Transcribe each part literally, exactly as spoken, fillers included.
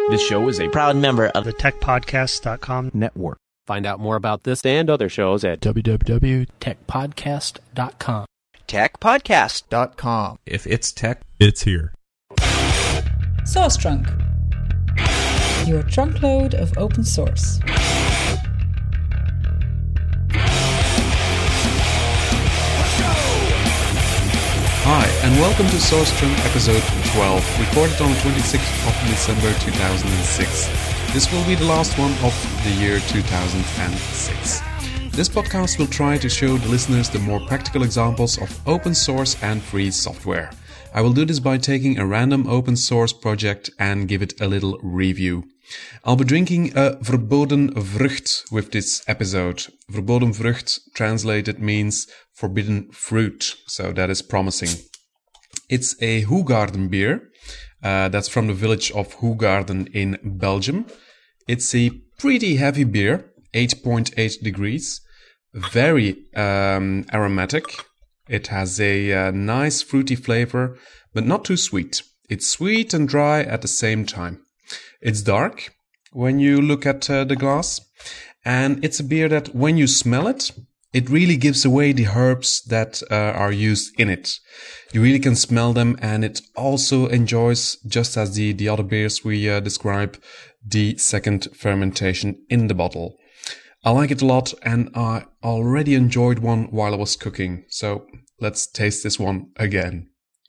This show is a proud member of the tech podcast dot com network. Find out more about this and other shows at w w w dot tech podcast dot com. tech podcast dot com. If it's tech, it's here. Source Trunk, your trunkload of open source. Hi, and welcome to Source Trunk episode twelve, recorded on the twenty-sixth of December two thousand six. This will be the last one of the year two thousand six. This podcast will try to show the listeners the more practical examples of open source and free software. I will do this by taking a random open source project and give it a little review. I'll be drinking a verboden vrucht with this episode. Verboden vrucht translated means forbidden fruit, so that is promising. It's a Hoegaarden beer. Uh, that's from the village of Hoegaarden in Belgium. It's a pretty heavy beer, eight point eight degrees, very um, aromatic. It has a uh, nice fruity flavor, but not too sweet. It's sweet and dry at the same time. It's dark when you look at uh, the glass, and it's a beer that when you smell it, it really gives away the herbs that uh, are used in it. You really can smell them, and it also enjoys, just as the, the other beers we uh, describe, the second fermentation in the bottle. I like it a lot, and I already enjoyed one while I was cooking, so let's taste this one again.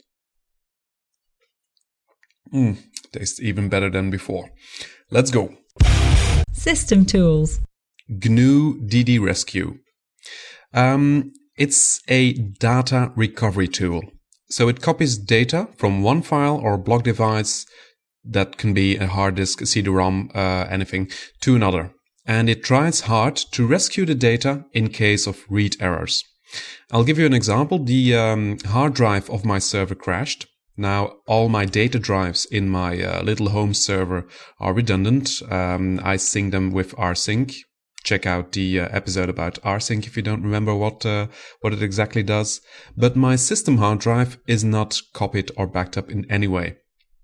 Mmm. Tastes even better than before. Let's go. System tools. G N U D D Rescue. Um, it's a data recovery tool. So it copies data from one file or block device, that can be a hard disk, a C D ROM, uh, anything, to another. And it tries hard to rescue the data in case of read errors. I'll give you an example. The um, hard drive of my server crashed. Now, all my data drives in my uh, little home server are redundant. Um, I sync them with rsync. Check out the uh, episode about rsync if you don't remember what uh, what it exactly does. But my system hard drive is not copied or backed up in any way.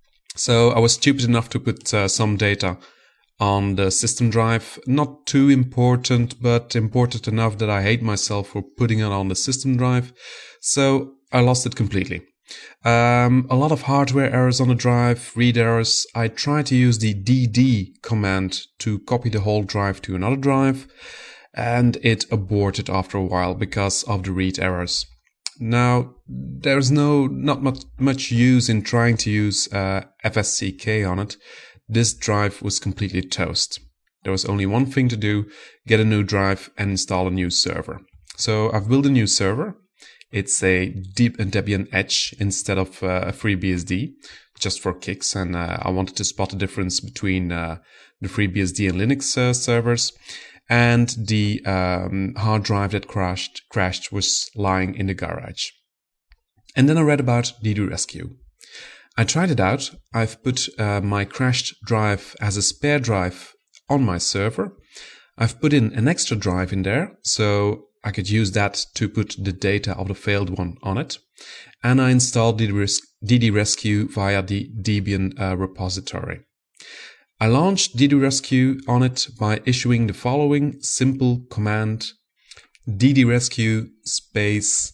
So I was stupid enough to put uh, some data on the system drive. Not too important, but important enough that I hate myself for putting it on the system drive. So I lost it completely. Um, a lot of hardware errors on the drive, read errors. I tried to use the D D command to copy the whole drive to another drive, and it aborted after a while because of the read errors. Now, there's no not much, much use in trying to use uh, F S C K on it. This drive was completely toast. There was only one thing to do: get a new drive and install a new server. So I've built a new server. It's a deep Debian Edge instead of uh, a FreeBSD, just for kicks. And uh, I wanted to spot the difference between uh, the FreeBSD and Linux uh, servers. And the um, hard drive that crashed crashed was lying in the garage. And then I read about D D Rescue. I tried it out. I've put uh, my crashed drive as a spare drive on my server. I've put in an extra drive in there, so I could use that to put the data of the failed one on it. And I installed D D Rescue via the Debian uh, repository. I launched D D Rescue on it by issuing the following simple command: D D Rescue space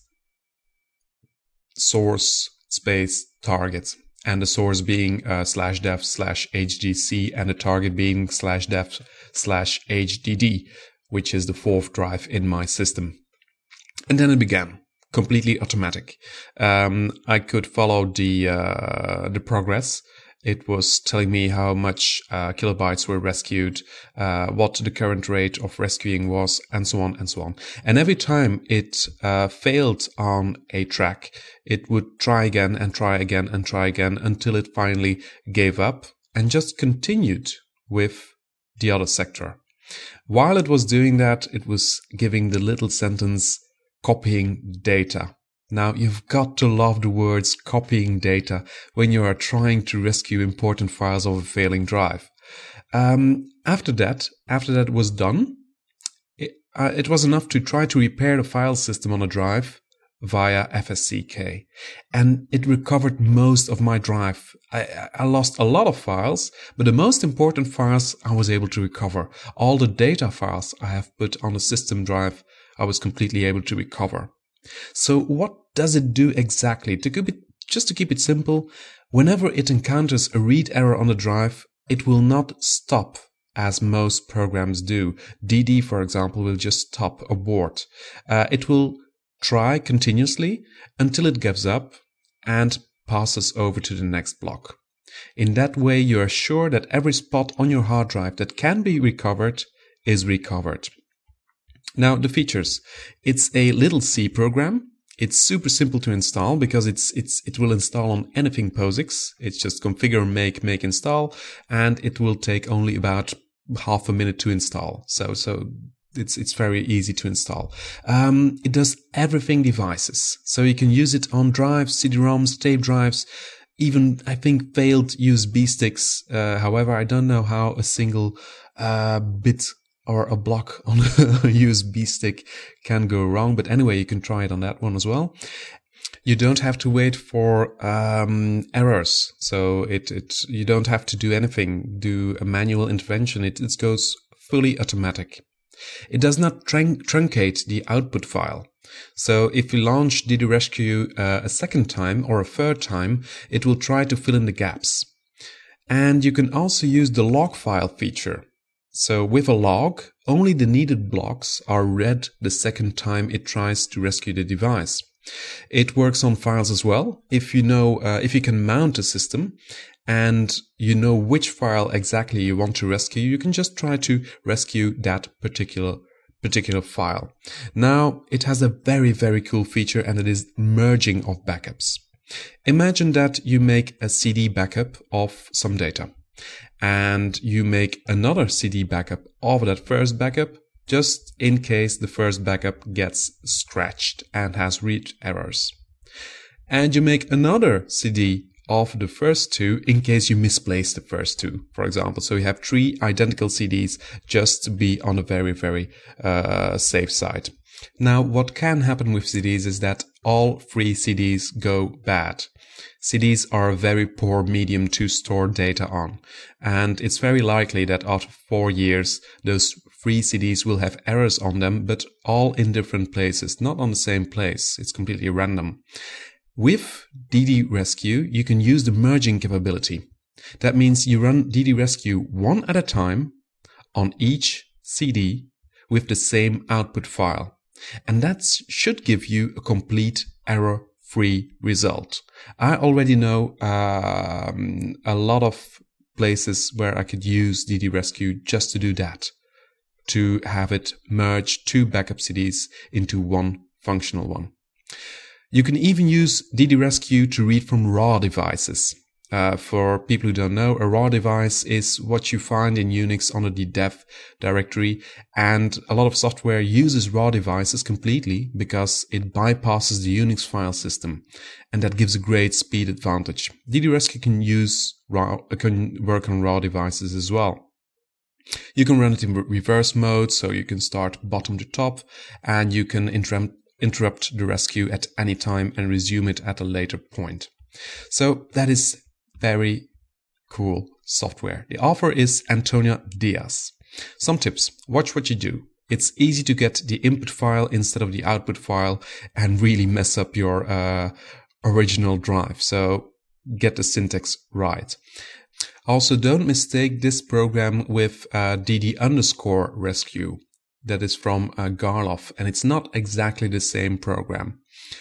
source space target. And the source being uh, slash dev slash hdc and the target being slash dev slash hdd, which is the fourth drive in my system. And then it began, completely automatic. Um, I could follow the uh, the progress. It was telling me how much uh, kilobytes were rescued, uh, what the current rate of rescuing was, and so on and so on. And every time it uh, failed on a track, it would try again and try again and try again until it finally gave up and just continued with the other sector. While it was doing that, it was giving the little sentence, copying data. Now, you've got to love the words copying data when you are trying to rescue important files of a failing drive. Um, after that, after that was done, it, uh, it was enough to try to repair the file system on a drive via F S C K, and it recovered most of my drive. I, I lost a lot of files, but the most important files I was able to recover. All the data files I have put on the system drive, I was completely able to recover. So what does it do exactly? To keep it, just to keep it simple, whenever it encounters a read error on the drive, it will not stop as most programs do. D D, for example, will just stop, abort. Uh, it will try continuously until it gives up and passes over to the next block. In that way, you are sure that every spot on your hard drive that can be recovered is recovered. Now, the features. It's a little C program. It's super simple to install because it's it's it will install on anything POSIX. It's just configure, make, make, install, and it will take only about half a minute to install. So so it's it's very easy to install. Um, it does everything devices, so you can use it on drives, C D ROMs, tape drives, even I think failed U S B sticks. Uh, however, I don't know how a single uh, bit or a block on a U S B stick can go wrong. But anyway, you can try it on that one as well. You don't have to wait for um, errors. So it, it you don't have to do anything, do a manual intervention. It, it goes fully automatic. It does not trun- truncate the output file. So if you launch D D Rescue uh, a second time or a third time, it will try to fill in the gaps. And you can also use the log file feature. So with a log, only the needed blocks are read the second time it tries to rescue the device. It works on files as well. If you know, uh, if you can mount a system and you know which file exactly you want to rescue, you can just try to rescue that particular particular file. Now, it has a very, very cool feature, and it is merging of backups. Imagine that you make a C D backup of some data, and you make another C D backup of that first backup, just in case the first backup gets scratched and has read errors. And you make another C D of the first two in case you misplace the first two, for example. So you have three identical C Ds just to be on a very, very uh, safe side. Now, what can happen with C Ds is that all three C Ds go bad. C Ds are a very poor medium to store data on, and it's very likely that after four years, those three C Ds will have errors on them, but all in different places, not on the same place. It's completely random. With D D Rescue, you can use the merging capability. That means you run D D Rescue one at a time on each C D with the same output file. And that should give you a complete error-free result. I already know um, a lot of places where I could use D D Rescue just to do that, to have it merge two backup C Ds into one functional one. You can even use D D Rescue to read from raw devices. Uh, for people who don't know, a raw device is what you find in Unix under the dev directory, and a lot of software uses raw devices completely because it bypasses the Unix file system, and that gives a great speed advantage. D D Rescue can use raw, can work on raw devices as well. You can run it in reverse mode, so you can start bottom to top, and you can interrupt interrupt the rescue at any time and resume it at a later point. So that is very cool software. The author is Antonio Diaz. Some tips. Watch what you do. It's easy to get the input file instead of the output file and really mess up your uh, original drive. So get the syntax right. Also, don't mistake this program with uh, D D underscore rescue. That is from uh, Garloff, and it's not exactly the same program.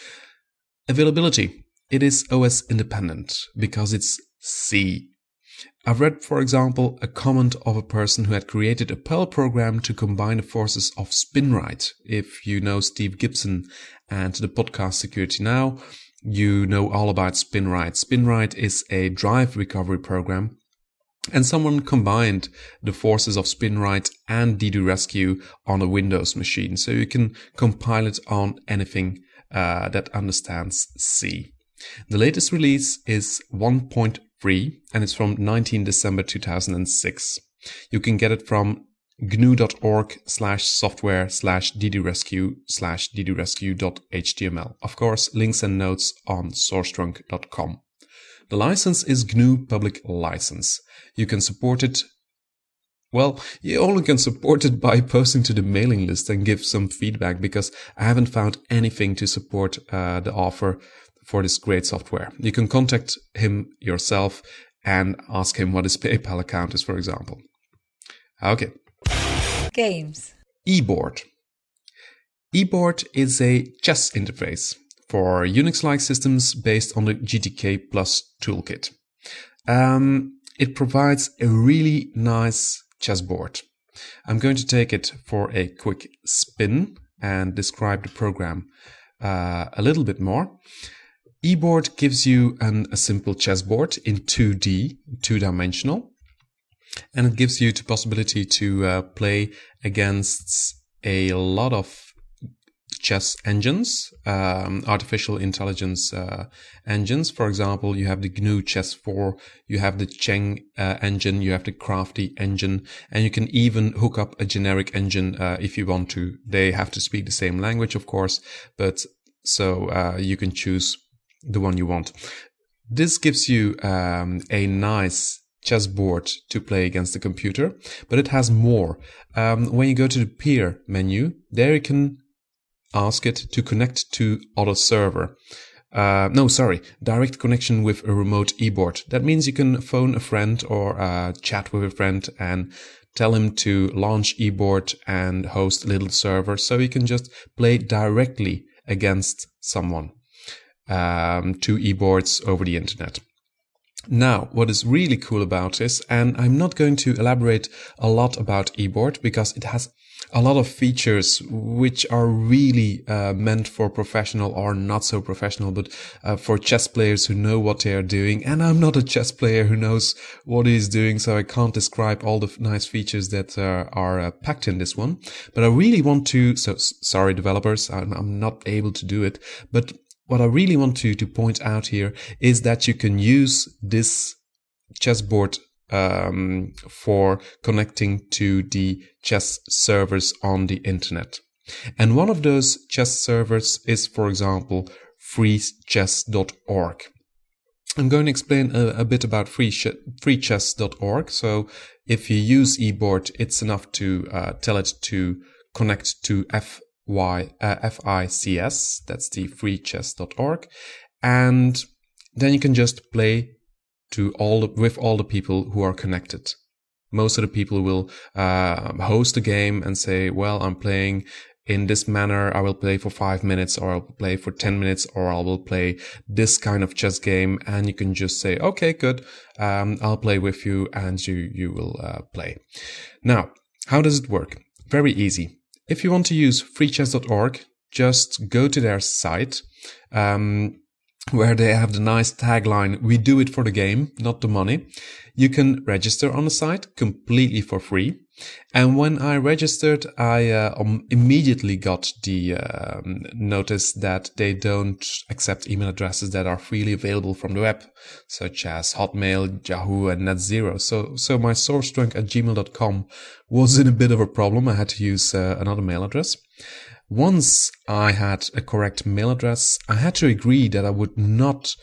Availability. It is O S independent because it's C. I've read, for example, a comment of a person who had created a Perl program to combine the forces of SpinRite. If you know Steve Gibson and the podcast Security Now, you know all about SpinRite. SpinRite is a drive recovery program, and someone combined the forces of SpinRite and D D Rescue on a Windows machine, so you can compile it on anything uh, that understands C. The latest release is one point three, and it's from nineteenth of December two thousand six. You can get it from gnu.org slash software slash ddrescue slash ddrescue.html. Of course, links and notes on sourcetrunk dot com. The license is G N U Public License. You can support it. Well, you only can support it by posting to the mailing list and give some feedback, because I haven't found anything to support uh, the offer for this great software. You can contact him yourself and ask him what his PayPal account is, for example. Okay. Games. eBoard. eBoard is a chess interface for Unix-like systems based on the G T K Plus toolkit. Um, it provides a really nice chessboard. I'm going to take it for a quick spin and describe the program uh, a little bit more. eBoard gives you an, a simple chessboard in two D, two-dimensional, and it gives you the possibility to uh, play against a lot of chess engines, um, artificial intelligence uh, engines. For example, you have the G N U Chess four, you have the Cheng uh, engine, you have the Crafty engine, and you can even hook up a generic engine uh, if you want to. They have to speak the same language, of course, but so uh, you can choose the one you want. This gives you um, a nice chessboard to play against the computer, but it has more. Um, when you go to the peer menu, there you can ask it to connect to other server. Uh, no, sorry, direct connection with a remote eBoard. That means you can phone a friend or uh, chat with a friend and tell him to launch eBoard and host a little server, so you can just play directly against someone. Um, two eBoards over the internet. Now, what is really cool about this, and I'm not going to elaborate a lot about eBoard because it has a lot of features which are really uh, meant for professional or not so professional, but uh, for chess players who know what they are doing. And I'm not a chess player who knows what he's doing, so I can't describe all the f- nice features that uh, are uh, packed in this one. But I really want to, so s- sorry developers, I'm, I'm not able to do it, but what I really want to, to point out here is that you can use this chessboard um, for connecting to the chess servers on the internet. And one of those chess servers is, for example, free chess dot org. I'm going to explain a, a bit about free chess dot org. So if you use eBoard, it's enough to uh, tell it to connect to F. Y, uh, F I C S, that's the free chess dot org, and then you can just play to all the, with all the people who are connected. Most of the people will uh, host a game and say, well, I'm playing in this manner, I will play for five minutes, or I'll play for ten minutes, or I will play this kind of chess game, and you can just say, okay, good, um, I'll play with you, and you, you will uh, play. Now, how does it work? Very easy. If you want to use free chess dot org, just go to their site, um, where they have the nice tagline, we do it for the game, not the money. You can register on the site completely for free. And when I registered, I uh, um, immediately got the uh, notice that they don't accept email addresses that are freely available from the web, such as Hotmail, Yahoo, and NetZero. So, so my sourcetrunk at gmail dot com was in a bit of a problem. I had to use uh, another mail address. Once I had a correct mail address, I had to agree that I would not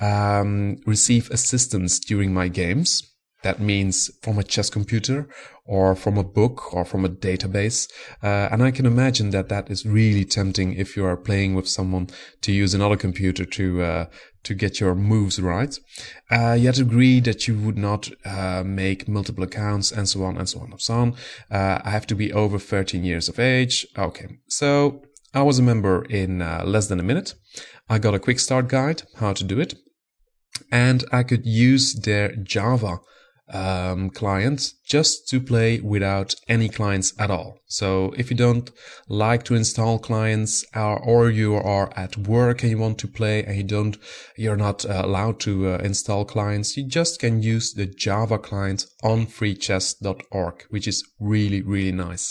um, receive assistance during my games. That means from a chess computer or from a book or from a database. Uh, and I can imagine that that is really tempting if you are playing with someone to use another computer to uh, to get your moves right. Uh, you had to agree that you would not uh, make multiple accounts and so on and so on and so on. Uh, I have to be over thirteen years of age. Okay, so I was a member in uh, less than a minute. I got a quick start guide, how to do it. And I could use their Java Um, client just to play without any clients at all. So if you don't like to install clients, or, or you are at work and you want to play and you don't, you're not uh, allowed to uh, install clients, you just can use the Java client on free chess dot org, which is really, really nice.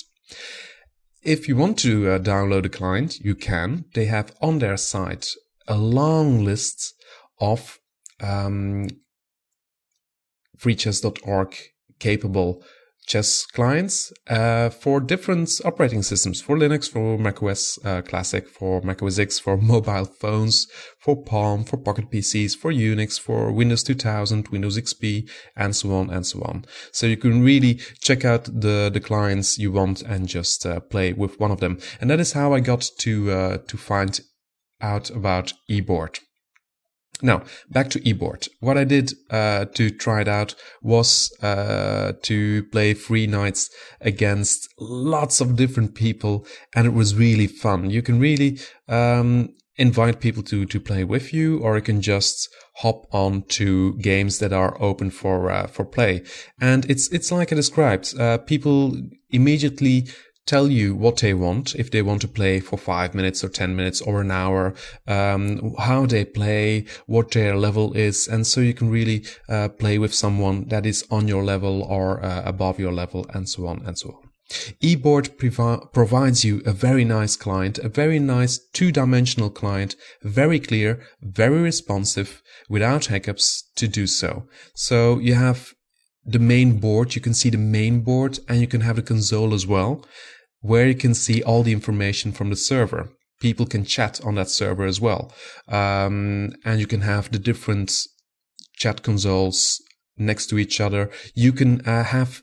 If you want to uh, download a client, you can. They have on their site a long list of um, free chess dot org capable chess clients uh, for different operating systems, for Linux, for macOS uh, Classic, for macOS X, for mobile phones, for Palm, for Pocket P Cs, for Unix, for Windows two thousand, Windows X P, and so on and so on. So you can really check out the, the clients you want and just uh, play with one of them. And that is how I got to uh, to find out about eBoard. Now, back to eBoard. What I did uh, to try it out was uh, to play three nights against lots of different people, and it was really fun. You can really um, invite people to, to play with you, or you can just hop on to games that are open for uh, for play. And it's it's like I described. Uh, people immediately tell you what they want, if they want to play for five minutes or ten minutes or an hour, um, how they play, what their level is. And so you can really uh, play with someone that is on your level or uh, above your level, and so on and so on. eBoard provi- provides you a very nice client, a very nice two-dimensional client, very clear, very responsive, without hiccups to do so. So you have the main board, you can see the main board, and you can have the console as well, where you can see all the information from the server. People can chat on that server as well. Um, and you can have the different chat consoles next to each other. You can uh, have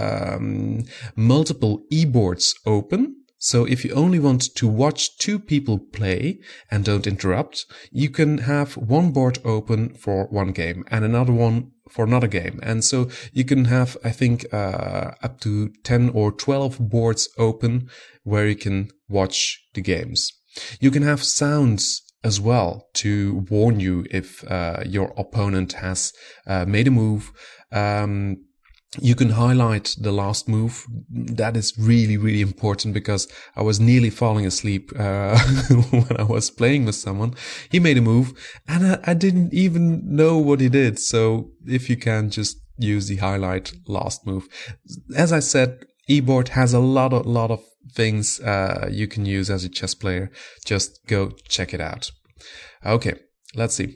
um, multiple eBoards open. So if you only want to watch two people play and don't interrupt, you can have one board open for one game and another one for another game. And so you can have, I think, uh, up to ten or twelve boards open where you can watch the games. You can have sounds as well to warn you if uh, your opponent has uh, made a move. Um, You can highlight the last move. That is really, really important, because I was nearly falling asleep uh, when I was playing with someone. He made a move and I, I didn't even know what he did. So if you can, just use the highlight last move. As I said, eBoard has a lot, of, lot of things uh, you can use as a chess player. Just go check it out. Okay, let's see.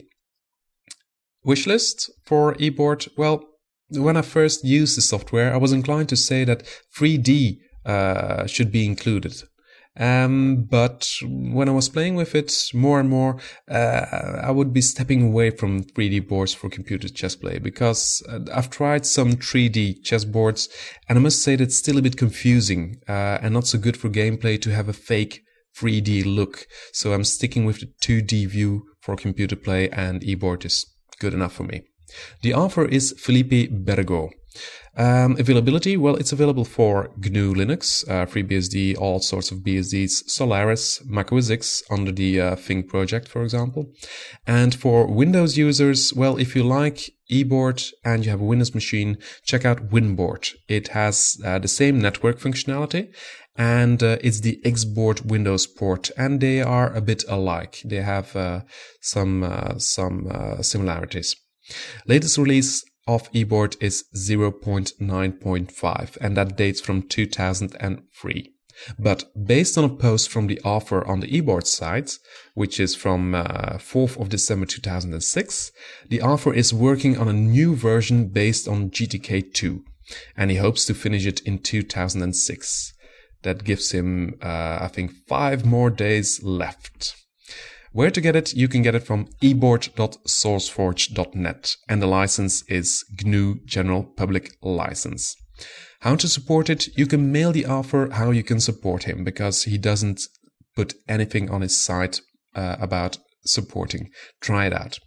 Wishlist for eBoard. Well, when I first used the software, I was inclined to say that three D uh, should be included. Um, but when I was playing with it more and more, uh, I would be stepping away from three D boards for computer chess play, because I've tried some three D chess boards, and I must say that it's still a bit confusing uh, and not so good for gameplay to have a fake three D look. So I'm sticking with the two D view for computer play, and eBoard is good enough for me. The author is Felipe Bergo. Um, availability, well, it's available for G N U Linux, uh, FreeBSD, all sorts of B S Ds, Solaris, macOS X under the uh, Think project, for example. And for Windows users, well, if you like eBoard and you have a Windows machine, check out WinBoard. It has uh, the same network functionality, and uh, it's the Xboard Windows port, and they are a bit alike. They have uh, some uh, some uh, similarities. Latest release of eBoard is zero point nine point five, and that dates from two thousand three. But based on a post from the author on the eBoard site, which is from uh, fourth of December two thousand six, the author is working on a new version based on G T K two, and he hopes to finish it in two thousand six. That gives him, uh, I think, five more days left. Where to get it? You can get it from eboard dot sourceforge dot net, and the license is G N U General Public License. How to support it? You can mail the author how you can support him, because he doesn't put anything on his site uh, about supporting. Try it out.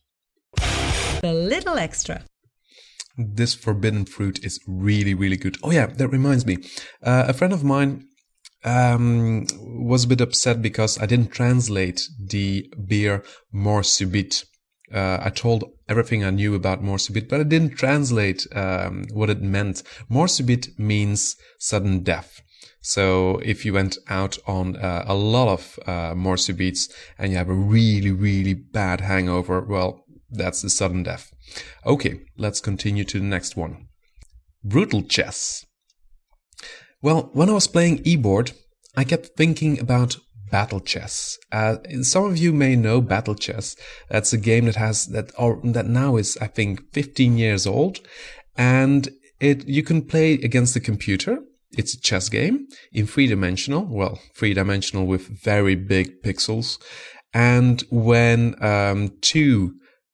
A little extra. This forbidden fruit is really, really good. Oh yeah, that reminds me. Uh, a friend of mine um was a bit upset because I didn't translate the beer Mort Subite. Uh, I told everything I knew about Mort Subite, but I didn't translate um, what it meant. Mort Subite means sudden death. So if you went out on uh, a lot of uh, Mort Subites and you have a really, really bad hangover, well, that's the sudden death. Okay, let's continue to the next one. Brutal chess. Well, when I was playing eBoard, I kept thinking about Battle Chess. Uh, some of you may know Battle Chess. That's a game that has that or that now is, I think, fifteen years old, and It you can play against the computer. It's a chess game in three-dimensional, well, three-dimensional with very big pixels. And when um, two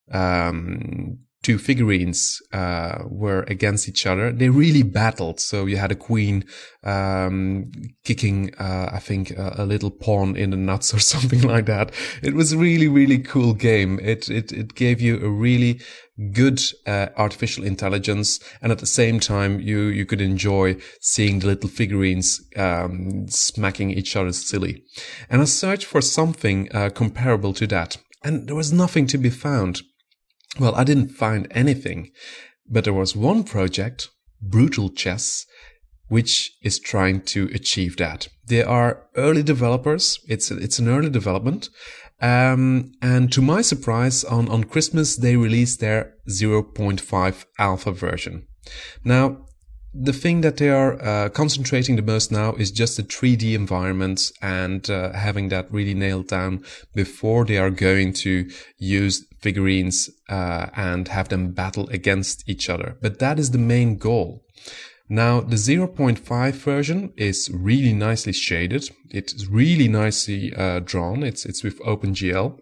um, two figurines uh, were against each other, they really battled. So you had a queen um, kicking, uh, I think, a, a little pawn in the nuts or something like that. It was a really, really cool game. It it it gave you a really good uh, artificial intelligence, and at the same time, you you could enjoy seeing the little figurines um, smacking each other silly. And I searched for something uh, comparable to that, and there was nothing to be found. Well, I didn't find anything, but there was one project, Brutal Chess, which is trying to achieve that. They are early developers. It's it's an early development. Um, and to my surprise, on, on Christmas, they released their zero point five alpha version. Now, the thing that they are uh, concentrating the most now is just the three D environments and uh, having that really nailed down before they are going to use figurines uh, and have them battle against each other. But that is the main goal. Now, the zero point five version is really nicely shaded. It's really nicely uh, drawn. It's it's with OpenGL.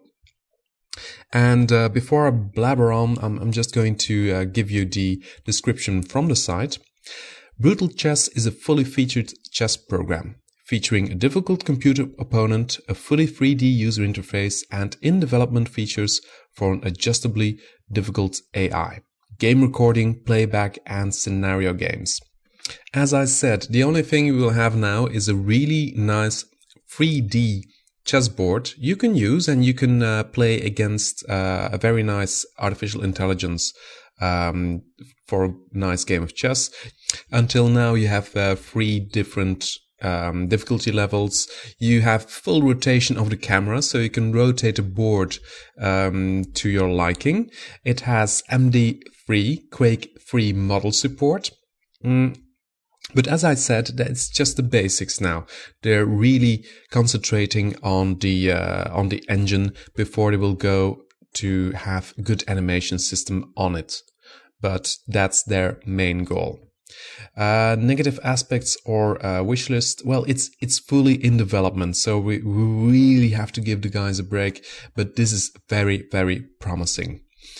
And uh, before I blabber on, I'm, I'm just going to uh, give you the description from the site. Brutal Chess is a fully featured chess program featuring a difficult computer opponent, a fully three D user interface, and in-development features for an adjustably difficult A I, game recording, playback, and scenario games. As I said, the only thing we will have now is a really nice three D chessboard you can use, and you can uh, play against uh, a very nice artificial intelligence um, for a nice game of chess. Until now, you have uh, three different um, difficulty levels. You have full rotation of the camera, so you can rotate the board um, to your liking. It has M D three, Quake three model support. Mm. But as I said, that's just the basics now. They're really concentrating on the uh, on the engine before they will go to have good animation system on it. But that's their main goal. Uh, negative aspects or uh, wish list. Well, it's it's fully in development, so we, we really have to give the guys a break. But this is very, very promising.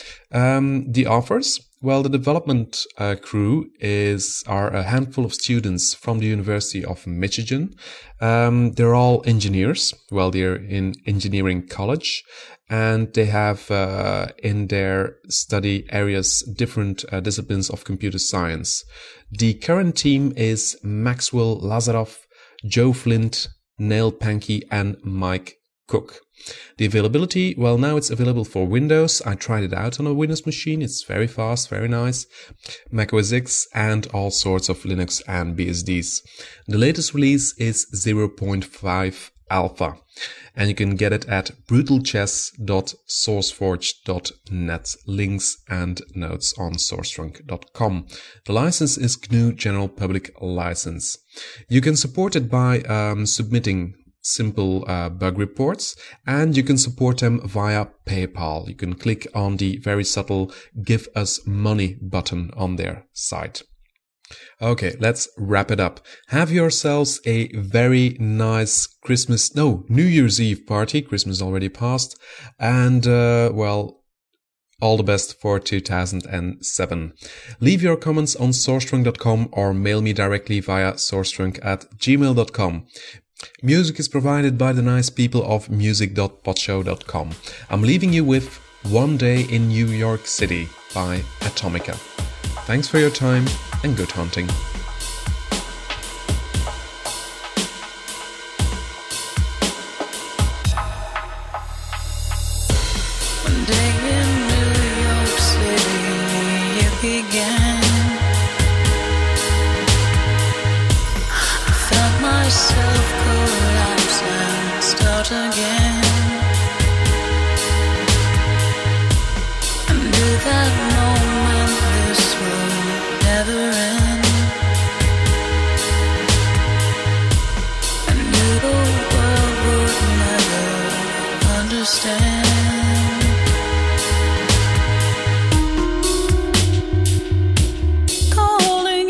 Um, the authors. Well, the development uh, crew is are a handful of students from the University of Michigan. Um, they're all engineers. Well, they're in engineering college, and they have uh, in their study areas different uh, disciplines of computer science. The current team is Maxwell Lazaroff, Joe Flint, Neil Pankey, and Mike Cook. The availability, well, now it's available for Windows. I tried it out on a Windows machine. It's very fast, very nice. Mac O S X and all sorts of Linux and B S Ds. The latest release is zero point five alpha, and you can get it at brutal chess dot sourceforge dot net. Links and notes on sourcetrunk dot com. The license is G N U General Public License. You can support it by um, submitting simple uh, bug reports, and you can support them via PayPal. You can click on the very subtle Give Us Money button on their site. Okay, let's wrap it up. Have yourselves a very nice Christmas, no, New Year's Eve party. Christmas already passed. And, uh, well, all the best for two thousand seven. Leave your comments on sourcetrunk dot com or mail me directly via sourcetrunk at gmail dot com. Music is provided by the nice people of music dot podshow dot com. I'm leaving you with One Day in New York City by Atomica. Thanks for your time and good hunting. One day in New York City it began. I felt myself collapse and start again. I knew that moment this will never end. I knew the world would never understand. Calling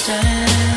understand.